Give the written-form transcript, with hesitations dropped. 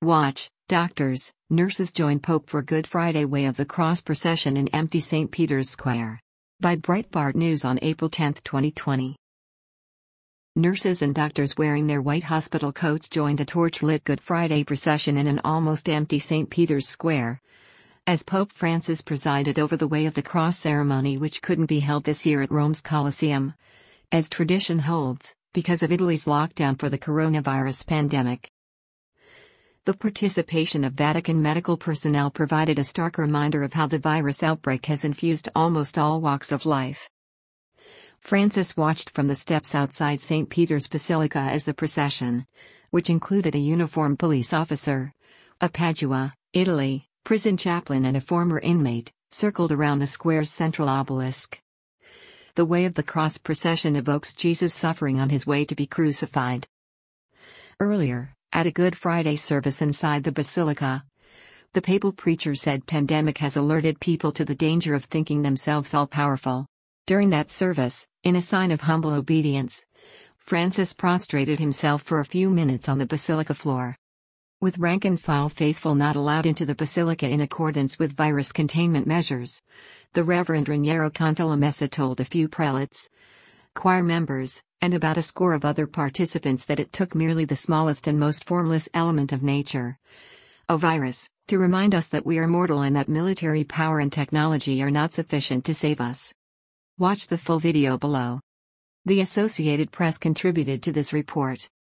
Watch, doctors, nurses join Pope for Good Friday Way of the Cross procession in empty St. Peter's Square. By Breitbart News on April 10, 2020. Nurses and doctors wearing their white hospital coats joined a torch-lit Good Friday procession in an almost empty St. Peter's Square, as Pope Francis presided over the Way of the Cross ceremony, which couldn't be held this year at Rome's Colosseum, as tradition holds, because of Italy's lockdown for the coronavirus pandemic. The participation of Vatican medical personnel provided a stark reminder of how the virus outbreak has infused almost all walks of life. Francis watched from the steps outside St. Peter's Basilica as the procession, which included a uniformed police officer, a Padua, Italy, prison chaplain and a former inmate, circled around the square's central obelisk. The Way of the Cross procession evokes Jesus' suffering on his way to be crucified. Earlier, at a Good Friday service inside the Basilica, the papal preacher said pandemic has alerted people to the danger of thinking themselves all-powerful. During that service, in a sign of humble obedience, Francis prostrated himself for a few minutes on the Basilica floor. With rank-and-file faithful not allowed into the Basilica in accordance with virus containment measures, the Reverend Raniero Cantalamessa told a few prelates, choir members, and about a score of other participants that it took merely the smallest and most formless element of nature, a virus, to remind us that we are mortal and that military power and technology are not sufficient to save us. Watch the full video below. The Associated Press contributed to this report.